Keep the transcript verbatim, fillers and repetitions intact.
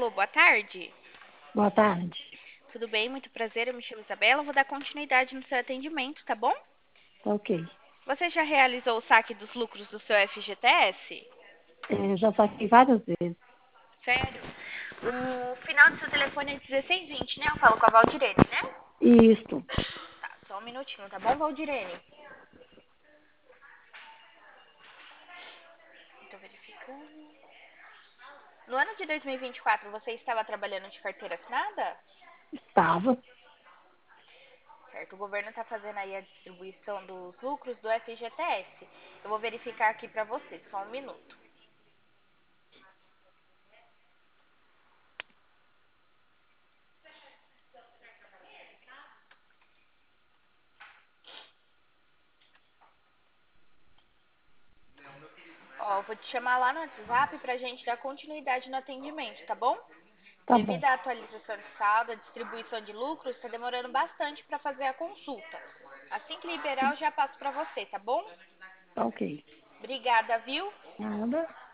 Alô, boa tarde. Boa tarde. Tudo bem? Muito prazer. Eu me chamo Isabela. Vou dar continuidade no seu atendimento, tá bom? Tá ok. Você já realizou o saque dos lucros do seu F G T S? É, já saquei várias vezes. Sério? O final do seu telefone é dezesseis vinte, né? Eu falo com a Valdirene, né? Isso. Tá, só um minutinho, tá bom, Valdirene? Tô verificando. No ano de dois mil e vinte e quatro, você estava trabalhando de carteira assinada? Estava. Certo, o governo está fazendo aí a distribuição dos lucros do F G T S. Eu vou verificar aqui para você, só um minuto. Ó, eu vou te chamar lá no WhatsApp pra gente dar continuidade no atendimento, tá bom? Tá bom. Devido à atualização de saldo, a distribuição de lucros, está demorando bastante para fazer a consulta. Assim que liberar, eu já passo para você, tá bom? Tá ok. Obrigada, viu? Nada.